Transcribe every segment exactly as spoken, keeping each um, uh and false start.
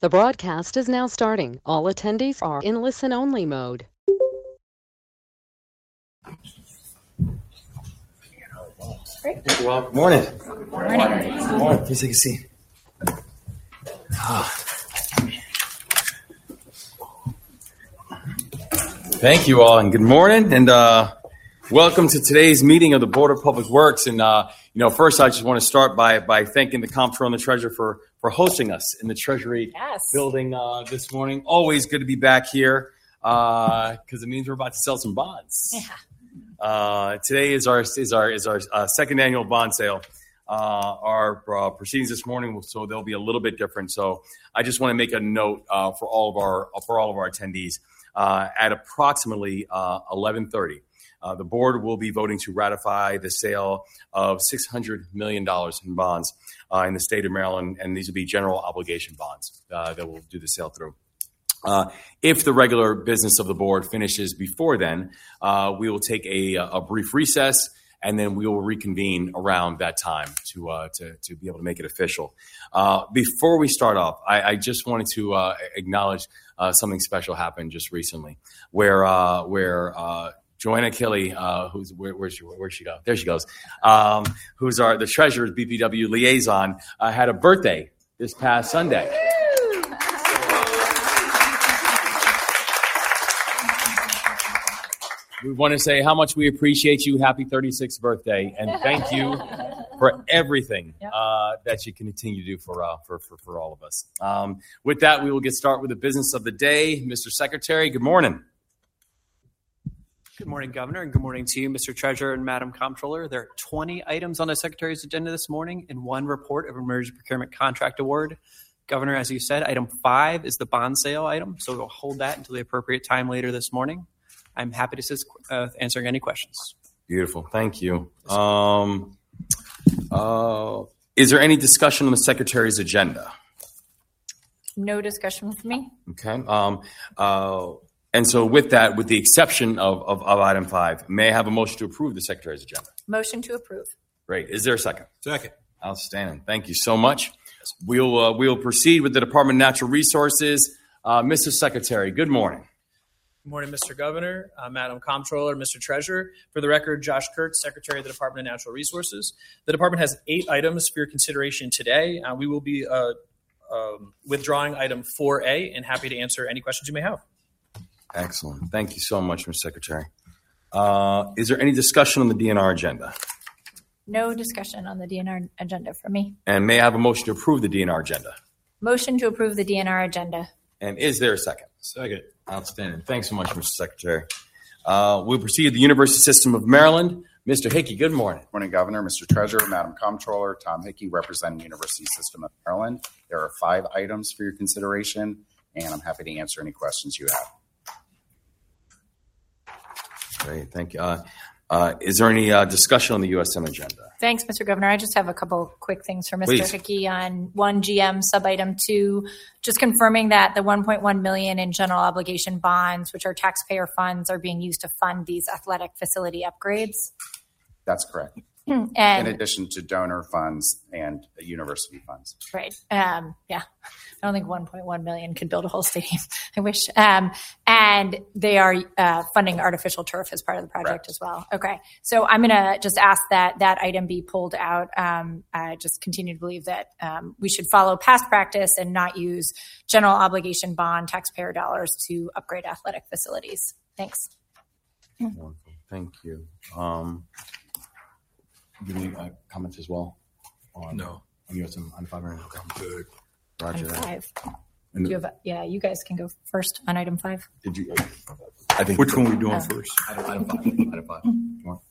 The broadcast is now starting. All attendees are in listen-only mode. Great. Thank you all. Good morning. Good morning. Good morning. Please take a seat. Ah. Thank you all, and good morning, and uh, welcome to today's meeting of the Board of Public Works. And uh, you know, first, I just want to start by by thanking the Comptroller and the Treasurer for for hosting us in the Treasury yes. building uh, this morning. Always good to be back here because uh, it means we're about to sell some bonds. Yeah. Uh, today is our is our is our uh, second annual bond sale. Uh, our uh, proceedings this morning, so they'll be a little bit different. So I just want to make a note uh, for all of our for all of our attendees. Uh, at approximately uh, eleven thirty, uh, the board will be voting to ratify the sale of six hundred million dollars in bonds uh, in the state of Maryland, and these will be general obligation bonds uh, that we'll do the sale through. Uh, if the regular business of the board finishes before then, uh, we will take a, a brief recess, and then we will reconvene around that time to uh, to, to be able to make it official. Uh, before we start off, I, I just wanted to uh, acknowledge uh, something special happened just recently, where uh, where uh, Joanna Kelly, uh, who's where, where's she, where'd she go? There she goes. Um, who's our the treasurer's B P W liaison, uh, had a birthday this past Sunday. We want to say how much we appreciate you. Happy thirty-sixth birthday, and thank you for everything uh, that you continue to do for, uh, for for for all of us. Um, with that, we will get started with the business of the day. Mister Secretary, good morning. Good morning, Governor, and good morning to you, Mister Treasurer and Madam Comptroller. There are twenty items on the Secretary's agenda this morning and one report of emergency procurement contract award. Governor, as you said, item five is the bond sale item, so we'll hold that until the appropriate time later this morning. I'm happy to assist uh, answering any questions. Beautiful. Thank you. Um, uh, is there any discussion on the Secretary's agenda? No discussion from me. Okay. Um, uh, and so with that, with the exception of, of, of item five, may I have a motion to approve the Secretary's agenda? Motion to approve. Great. Is there a second? Second. Outstanding. Thank you so much. We'll, uh, we'll proceed with the Department of Natural Resources. Uh, Mister Secretary, good morning. Good morning, Mister Governor, uh, Madam Comptroller, Mister Treasurer. For the record, Josh Kurtz, Secretary of the Department of Natural Resources. The department has eight items for your consideration today. Uh, we will be uh, um, withdrawing item four A and happy to answer any questions you may have. Excellent. Thank you so much, Mister Secretary. Uh, is there any discussion on the D N R agenda? No discussion on the D N R agenda from me. And may I have a motion to approve the D N R agenda? Motion to approve the D N R agenda. And is there a second? Second. Outstanding. Thanks so much, Mister Secretary. Uh, we'll proceed to the University System of Maryland. Mister Hickey, good morning. Morning, Governor, Mister Treasurer, Madam Comptroller, Tom Hickey, representing University System of Maryland. There are five items for your consideration, and I'm happy to answer any questions you have. Great. Thank you. Uh, uh, is there any uh, discussion on the U S M agenda? Thanks, Mister Governor. I just have a couple quick things for Mister Please. Hickey on one G M sub-item two, just confirming that the one point one million dollars in general obligation bonds, which are taxpayer funds, are being used to fund these athletic facility upgrades. That's correct. And In addition to donor funds and university funds. Right. Um, yeah. I don't think one point one million dollars could build a whole stadium. I wish. Um, and they are uh, funding artificial turf as part of the project Correct. as well. Okay. So I'm going to just ask that that item be pulled out. Um, I just continue to believe that um, we should follow past practice and not use general obligation bond taxpayer dollars to upgrade athletic facilities. Thanks. Wonderful. Thank you. Um, any uh, comments as well? On, No. On U S M on five? Okay. Good. Roger Item that. five. And Do you have a, yeah, you guys can go first on item five. Did you? I think. Which one are we doing Uh, first? Item, item five. Item five. Come on.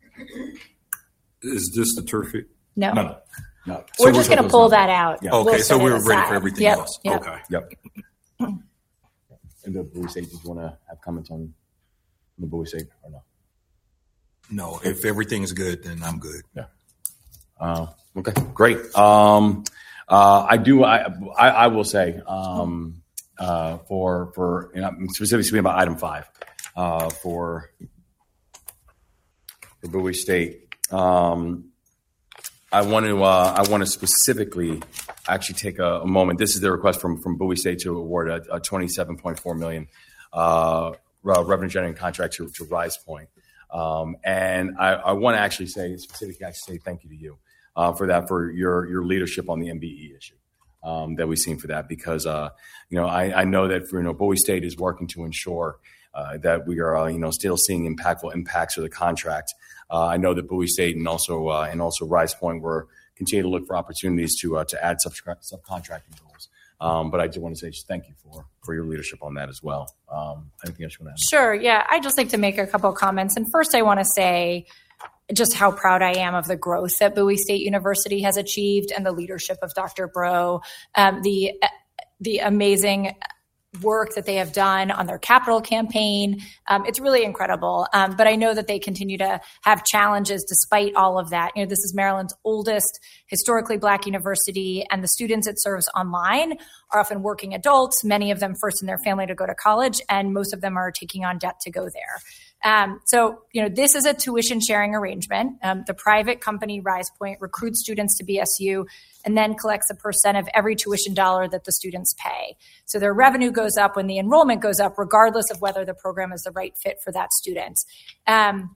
Is this the turf? No. No, no, no. So We're we're just going to talking pull about- that out. Yeah. Okay, We'll so set we it were ready aside. for everything Yep, else. yep. Okay. Yep. And the Bowie State, did you want to have comments on the Bowie State or no? No, if everything's good, then I'm good. Yeah. Uh, okay, great. Um, uh, I do. I, I, I will say um, uh, for for you know, specifically speaking about item five uh, for for Bowie State. Um, I want to uh, I want to specifically actually take a, a moment. This is the request from from Bowie State to award a, a twenty-seven point four million dollars uh, revenue generating contract to, to Rise Point, um, and I, I want to actually say specifically actually say thank you to you uh, for that, for your your leadership on the M B E issue um, that we've seen for that, because uh, you know I, I know that for, you know Bowie State is working to ensure uh, that we are uh, you know still seeing impactful impacts of the contract. Uh, I know that Bowie State and also uh, and also Rise Point were continue to look for opportunities to uh, to add sub- subcontracting roles. Um, but I do want to say just thank you for for your leadership on that as well. Um, anything else you want to add? Sure. Yeah, I'd just like to make a couple of comments. And first, I want to say just how proud I am of the growth that Bowie State University has achieved and the leadership of Doctor Breaux, um, the the amazing work that they have done on their capital campaign. Um, it's really incredible. Um, but I know that they continue to have challenges despite all of that. You know, this is Maryland's oldest historically Black university, and the students it serves online are often working adults, many of them first in their family to go to college, and most of them are taking on debt to go there. Um, so, you know, this is a tuition sharing arrangement. Um, the private company Rise Point recruits students to B S U and then collects a percent of every tuition dollar that the students pay. So their revenue goes up when the enrollment goes up, regardless of whether the program is the right fit for that student. Um,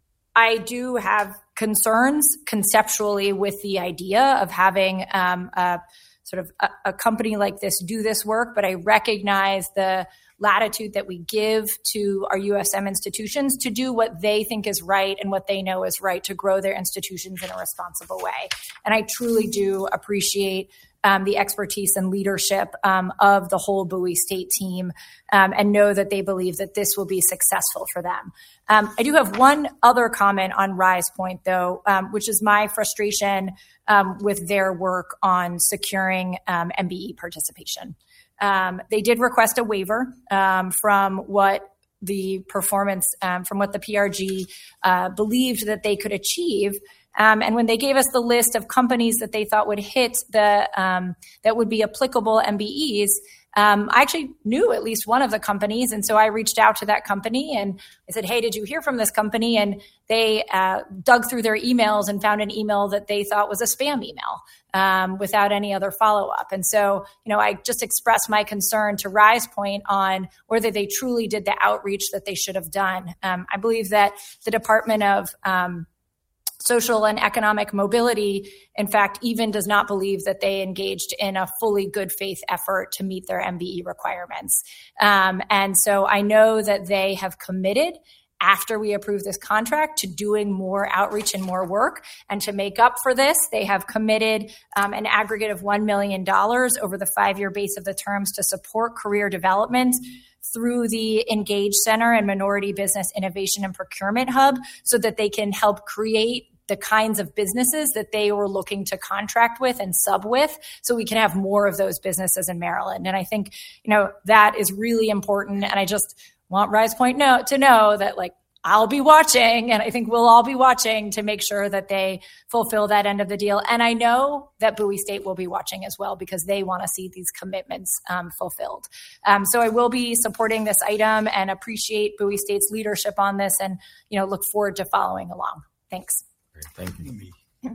I do have concerns conceptually with the idea of having um, a sort of a, a company like this do this work, but I recognize the latitude that we give to our U S M institutions to do what they think is right and what they know is right to grow their institutions in a responsible way. And I truly do appreciate um, the expertise and leadership um, of the whole Bowie State team um, and know that they believe that this will be successful for them. Um, I do have one other comment on Rise Point, though, um, which is my frustration um, with their work on securing um, M B E participation. Um, they did request a waiver um, from what the performance, um, from what the P R G uh, believed that they could achieve. Um, and when they gave us the list of companies that they thought would hit the, um, that would be applicable M B Es, um, I actually knew at least one of the companies. And so I reached out to that company and I said, hey, did you hear from this company? And they uh, dug through their emails and found an email that they thought was a spam email um, without any other follow-up. And so, you know, I just expressed my concern to Rise Point on whether they truly did the outreach that they should have done. Um, I believe that the Department of um, Social and Economic Mobility, in fact, even does not believe that they engaged in a fully good faith effort to meet their M B E requirements. Um, and so I know that they have committed after we approve this contract to doing more outreach and more work. And to make up for this, they have committed um, an aggregate of one million dollars over the five-year base of the terms to support career development through the Engage Center and Minority Business Innovation and Procurement Hub so that they can help create the kinds of businesses that they were looking to contract with and sub with, so we can have more of those businesses in Maryland. And I think, you know, that is really important. And I just want Rise Point know, to know that, like, I'll be watching, and I think we'll all be watching to make sure that they fulfill that end of the deal. And I know that Bowie State will be watching as well because they want to see these commitments um, fulfilled. Um, so I will be supporting this item and appreciate Bowie State's leadership on this, and, you know, look forward to following along. Thanks. Thank you.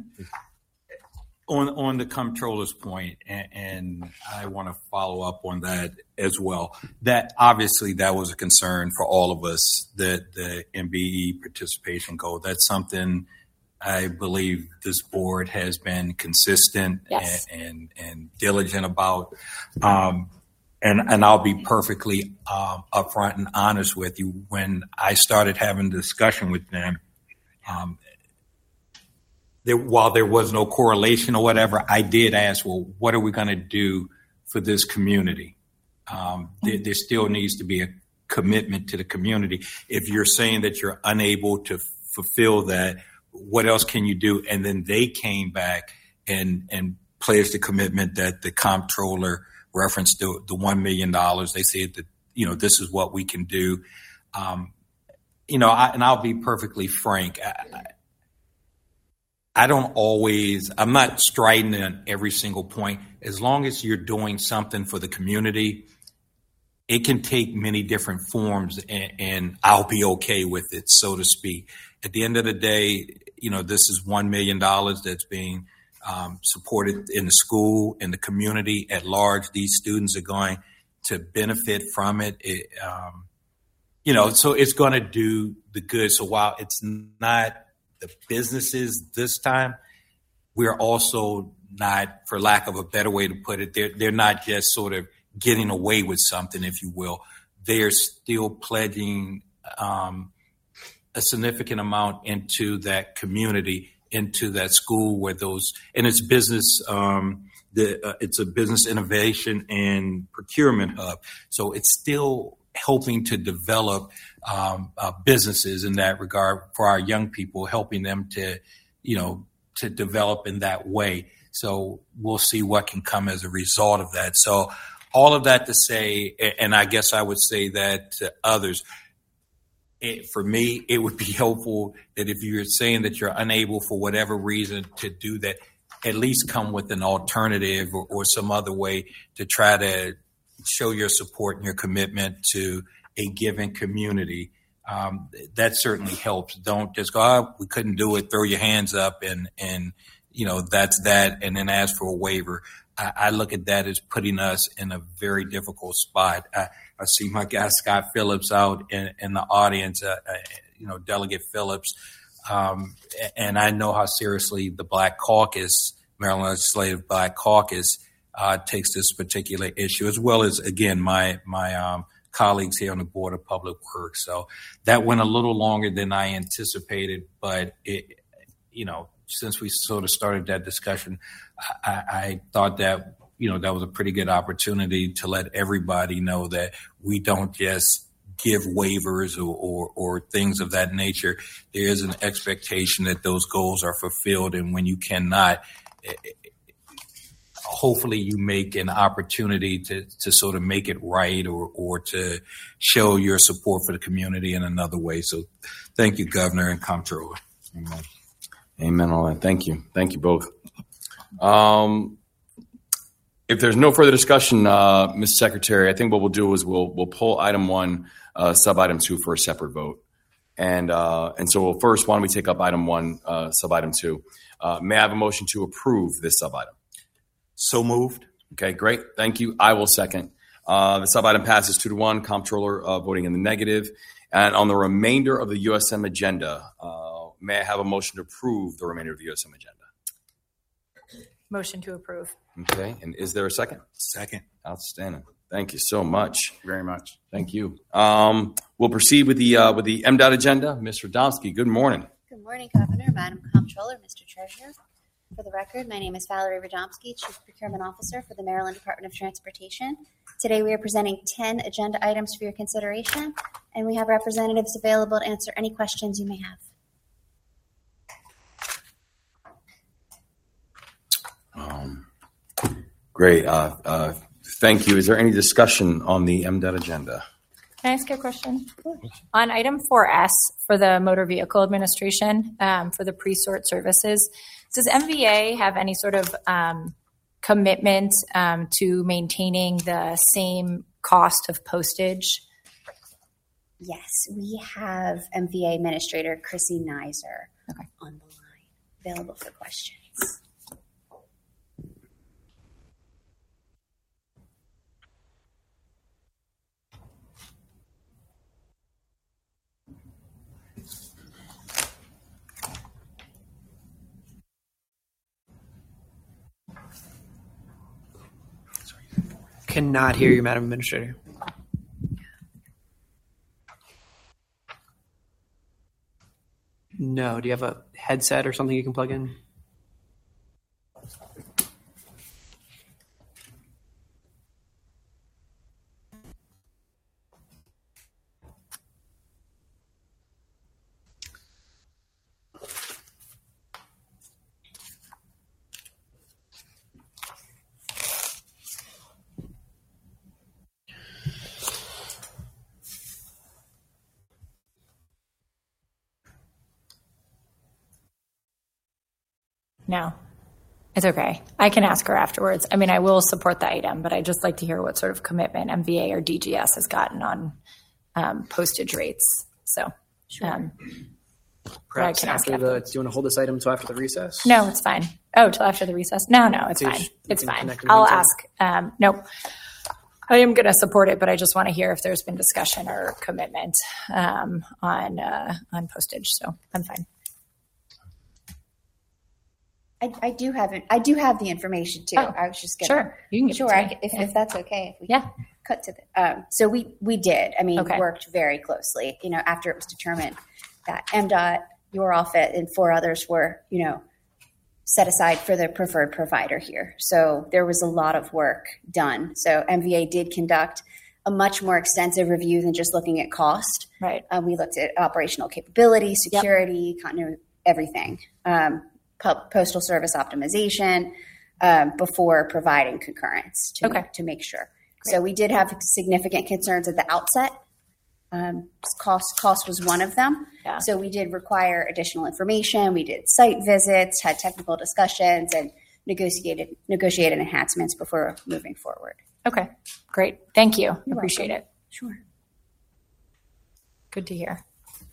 On on the comptroller's point, and, and I want to follow up on that as well. That obviously that was a concern for all of us, that the M B E participation goal. That's something I believe this board has been consistent yes. and, and and diligent about. Um, and and I'll be perfectly um, upfront and honest with you. When I started having a discussion with them, um, There, while there was no correlation or whatever, I did ask, well, what are we going to do for this community? Um, there, there still needs to be a commitment to the community. If you're saying that you're unable to fulfill that, what else can you do? And then they came back and, and pledged the commitment that the comptroller referenced the, the one million dollars. They said that, you know, this is what we can do. Um, you know, I, and I'll be perfectly frank. I, I, I don't always, I'm not striding on every single point. As long as you're doing something for the community, it can take many different forms, and, and I'll be okay with it, so to speak. At the end of the day, you know, this is one million dollars that's being um, supported in the school, in the community at large. These students are going to benefit from it. it um, you know, so it's going to do the good. So while it's not the businesses this time, we're also not, for lack of a better way to put it, they're, they're not just sort of getting away with something, if you will. They're still pledging um, a significant amount into that community, into that school where those, and it's business, um, the, uh, it's a business innovation and procurement hub. So it's still helping to develop um, uh, businesses in that regard for our young people, helping them to, you know, to develop in that way. So we'll see what can come as a result of that. So all of that to say, and I guess I would say that to others, it, for me, it would be helpful that if you're saying that you're unable for whatever reason to do that, at least come with an alternative or, or some other way to try to show your support and your commitment to a given community. Um, that certainly helps. Don't just go, oh, we couldn't do it, throw your hands up and, and, you know, that's that, and then ask for a waiver. I, I look at that as putting us in a very difficult spot. I, I see my guy Scott Phillips out in, in the audience, uh, uh, you know, Delegate Phillips, um, and I know how seriously the Black Caucus, Maryland Legislative Black Caucus, uh, takes this particular issue, as well as, again, my my um, colleagues here on the Board of Public Works. So that went a little longer than I anticipated, but it, you know, since we sort of started that discussion, I, I thought that, you know, that was a pretty good opportunity to let everybody know that we don't just give waivers or, or, or things of that nature. There is an expectation that those goals are fulfilled, and when you cannot, it, hopefully you make an opportunity to, to sort of make it right or, or to show your support for the community in another way. So thank you, Governor and Comptroller. Amen. Amen. All right. Thank you. Thank you both. Um, if there's no further discussion, uh, Miz Secretary, I think what we'll do is we'll we'll pull item one, uh, sub item two for a separate vote. And uh, and so we'll first, why don't we take up item one, uh, sub item two? Uh, may I have a motion to approve this sub item? So moved. Okay, great. Thank you. I will second. Uh, the sub item passes two to one. Comptroller uh, voting in the negative. And on the remainder of the U S M agenda, uh, may I have a motion to approve the remainder of the U S M agenda? Motion to approve. Okay, and is there a second? Second. Outstanding. Thank you so much. Very much. Thank you. Um, we'll proceed with the uh, with the M DOT agenda. Mister Radomski, good morning. Good morning, Governor, Madam Comptroller, Mister Treasurer. For the record, my name is Valerie Radomski, Chief Procurement Officer for the Maryland Department of Transportation. Today we are presenting ten agenda items for your consideration, and we have representatives available to answer any questions you may have. Um, great. Uh, uh, thank you. Is there any discussion on the M DOT agenda? Can I ask you a question? On item four S for the Motor Vehicle Administration um, for the pre-sort services, does M V A have any sort of um, commitment um, to maintaining the same cost of postage? Yes, we have M V A Administrator Chrissy Nizer okay. on the line, available for questions. Cannot hear you, Madam Administrator. No. Do you have a headset or something you can plug in? No, it's okay. I can ask her afterwards. I mean, I will support the item, but I'd just like to hear what sort of commitment M V A or D G S has gotten on um, postage rates. So, Sure. um, Perhaps can ask after the, afterwards. do you want to hold this item until after the recess? No, it's fine. Oh, till after the recess? No, no, it's So you fine. sh- you It's can fine. connect in the I'll meantime? ask. Um, nope. I am going to support it, but I just want to hear if there's been discussion or commitment um, on uh, on postage. So I'm fine. I, I do have it. I do have the information too. Oh, I was just gonna, Sure, you can give sure. it to I, me. if, Yeah. if that's okay, if we Yeah. cut to the. Um, so we we did. I mean, Okay. worked very closely. You know, after it was determined that M DOT, your office, and four others were, you know, set aside for the preferred provider here. So there was a lot of work done. So M V A did conduct a much more extensive review than just looking at cost. Right. Um, we looked at operational capability, security, continuity, everything. Um, po- postal service optimization um, before providing concurrence to, Okay. to make sure. So we did have significant concerns at the outset. Um, cost cost was one of them. Yeah. So we did require additional information. We did site visits, had technical discussions, and negotiated negotiated enhancements before moving forward. Okay. Great. Thank you. You're Appreciate welcome. it. Sure. Good to hear.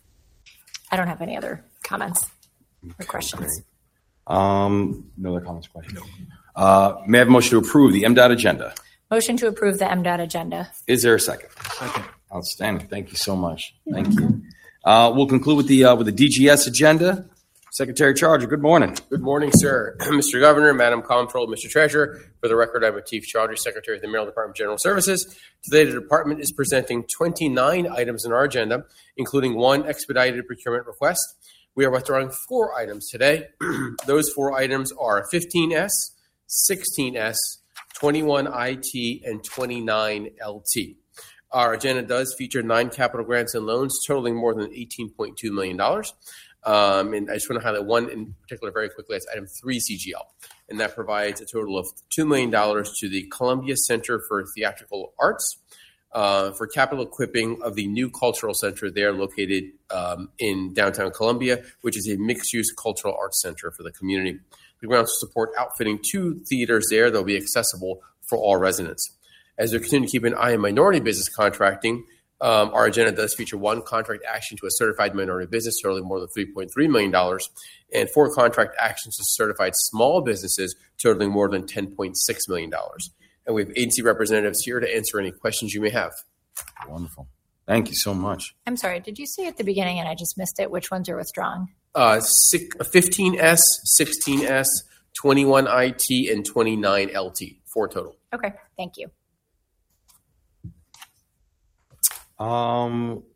I don't have any other comments or questions. Um, no other comments, questions? No. Uh, may I have a motion to approve the M DOT agenda? Motion to approve the M DOT agenda. Is there a second? Second. Outstanding. Thank you so much. Thank you. Uh, we'll conclude with the uh, with the D G S agenda. Secretary Charger, good morning. Good morning, sir. Mister Governor, Madam Comptroller, Mister Treasurer. For the record, I'm Lateef Chaudhry, Secretary of the Maryland Department of General Services. Today, the department is presenting twenty-nine items in our agenda, including one expedited procurement request. We are withdrawing four items today. Those four items are fifteen S, sixteen S, twenty-one I T, and twenty-nine L T. Our agenda does feature nine capital grants and loans totaling more than eighteen point two million dollars. Um, and I just want to highlight one in particular very quickly. That's item three C G L. And that provides a total of two million dollars to the Columbia Center for Theatrical Arts uh, for capital equipping of the new cultural center there located um, in downtown Columbia, which is a mixed-use cultural arts center for the community. We will also support outfitting two theaters there that will be accessible for all residents. As we continue to keep an eye on minority business contracting, Um, our agenda does feature one contract action to a certified minority business totaling more than three point three million dollars and four contract actions to certified small businesses totaling more than ten point six million dollars. And we have agency representatives here to answer any questions you may have. Wonderful. Thank you so much. I'm sorry. Did you say at the beginning and I just missed it? Which ones are withdrawing? Uh, six, fifteen S, sixteen S, twenty-one I T, and twenty-nine L T, four total. Okay. Thank you. Um,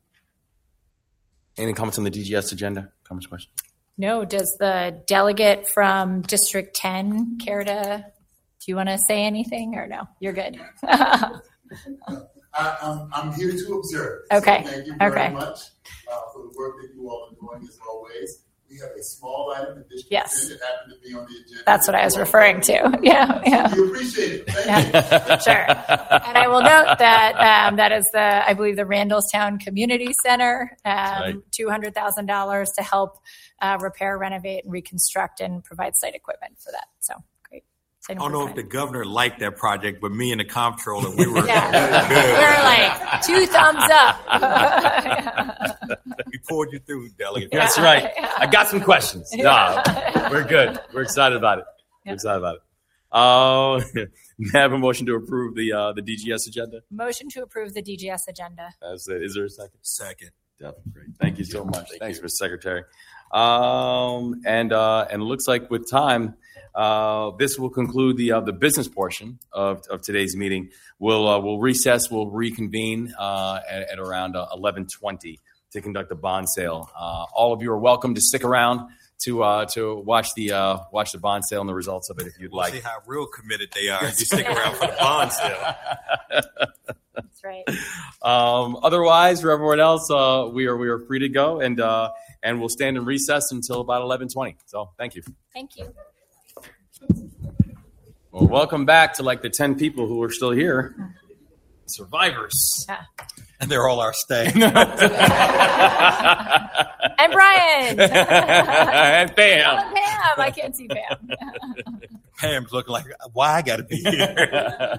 any comments on the D G S agenda? Comments, questions? No. Does the delegate from District ten care to, do you want to say anything or no? You're good. I, I'm, I'm here to observe. Okay. So thank you very Okay. much uh, for the work that you all are doing as always. We have a small item in District Yes. ten that happened to be on the agenda. That's what I was referring to. Yeah. Yeah. We appreciate it. Thank Yeah, sure. And I will note that um, that is the, I believe, the Randallstown Community Center, um, Right. two hundred thousand dollars to help uh, repair, renovate, and reconstruct and provide site equipment for that. So great. I don't know if the governor liked that project, but me and the comptroller, we were Yeah. good. We're like two thumbs up. We poured you through, delegate. That's right. I got some questions. No, we're good. We're excited about it. We're Yeah. excited about it. Uh, may I have a motion to approve the uh, the D G S agenda? Motion to approve the D G S agenda. That's it. Is there a second? Second. Definitely great. Thank you so much. Thanks, Mister Secretary. Um, and uh, and it looks like with time, uh, this will conclude the uh, the business portion of, of today's meeting. We'll uh, we'll recess. We'll reconvene uh, at, at around uh, eleven twenty to conduct a bond sale. Uh, all of you are welcome to stick around to uh, to watch the uh, watch the bond sale and the results of it if you'd We'll like. see how real committed they are if you stick around for the bond sale. That's right. Um, otherwise, for everyone else, uh, we are we are free to go, and uh, and we'll stand in recess until about eleven twenty. So, thank you. Thank you. Well, welcome back to like the ten people who are still here, survivors. Yeah. And they're all our staff. And Brian. And Pam. Oh, Pam. I can't see Pam. Pam's looking like, why I got to be here?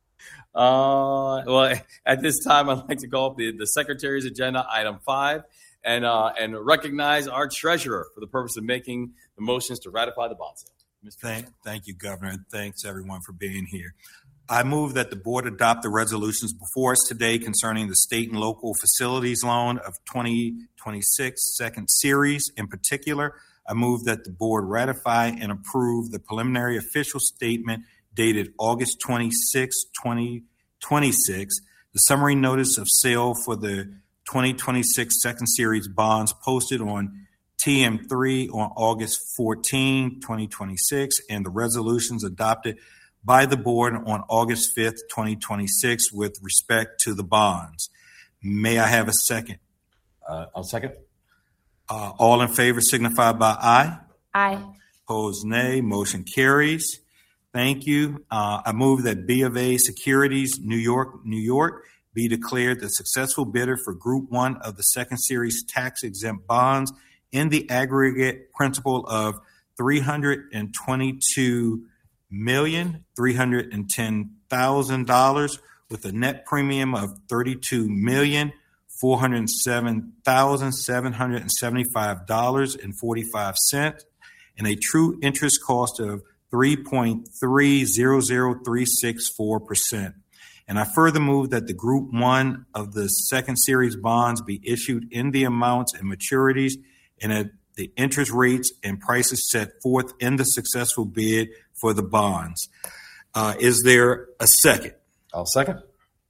Uh, well, at this time, I'd like to call up the, the Secretary's agenda, item five. and uh, and recognize our treasurer for the purpose of making the motions to ratify the bond sale. Mister Thank, thank you, Governor, and thanks everyone for being here. I move that the board adopt the resolutions before us today concerning the state and local facilities loan of twenty twenty-six second series. In particular, I move that the board ratify and approve the preliminary official statement dated August twenty-sixth, twenty twenty-six, the summary notice of sale for the twenty twenty-six second series bonds posted on T M three on August fourteenth, twenty twenty-six, and the resolutions adopted by the board on August fifth, twenty twenty-six with respect to the bonds. May I have a second? Uh, I'll second. Uh, all in favor signify by aye. Aye. Opposed, nay. Motion carries. Thank you. Uh, I move that B of A Securities, New York, New York, be declared the successful bidder for Group One of the second series tax-exempt bonds in the aggregate principal of three hundred twenty-two million three hundred ten thousand dollars with a net premium of thirty-two million four hundred seven thousand seven hundred seventy-five dollars and forty-five cents and a true interest cost of three point three zero zero three six four percent. And I further move that the Group One of the second series bonds be issued in the amounts and maturities and at the interest rates and prices set forth in the successful bid for the bonds. Uh, is there a second? I'll second.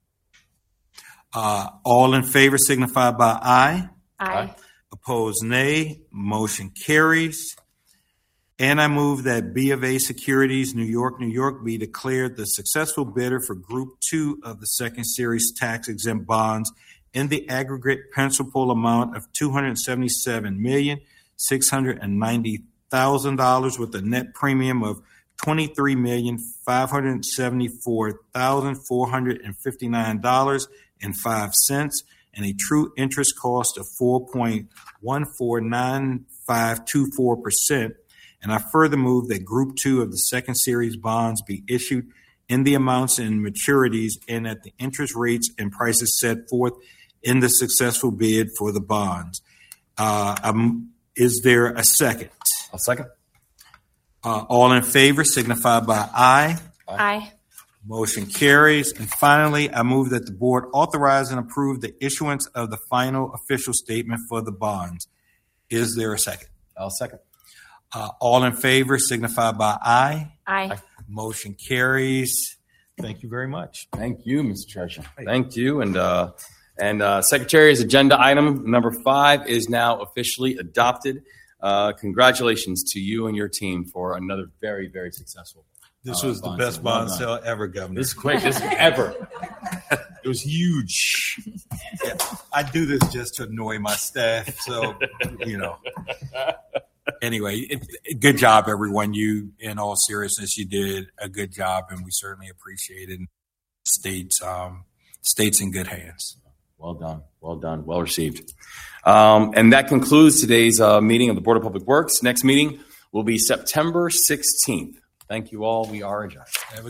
Uh, all in favor signify by aye. Aye. Opposed, nay. Motion carries. And I move that B of A Securities, New York, New York, be declared the successful bidder for Group Two of the second series tax-exempt bonds in the aggregate principal amount of two hundred seventy-seven million six hundred ninety thousand dollars with a net premium of twenty-three million five hundred seventy-four thousand four hundred fifty-nine dollars and five cents and a true interest cost of four point one four nine five two four percent. And I further move that Group Two of the second series bonds be issued in the amounts and maturities and at the interest rates and prices set forth in the successful bid for the bonds. Uh, um, is there a second? I'll second. Uh, all in favor signify by aye. Aye. Motion carries. And finally, I move that the board authorize and approve the issuance of the final official statement for the bonds. Is there a second? I'll second. Uh, all in favor signify by aye. Aye. Motion carries. Thank you very much. Thank you, Mister Treasurer. Thank you. And uh, and uh, Secretary's agenda item number five is now officially adopted. Uh, congratulations to you and your team for another very, very successful. This uh, was the bond best sale. bond Well sale ever, Governor. This is quick. This is ever. It was huge. Yeah, I do this just to annoy my staff. So, you know. Anyway, it, good job, everyone. You, in all seriousness, you did a good job, and we certainly appreciate it. States, um, states in good hands. Well done. Well done. Well received. Um, and that concludes today's uh, meeting of the Board of Public Works. Next meeting will be September sixteenth. Thank you all. We are adjourned.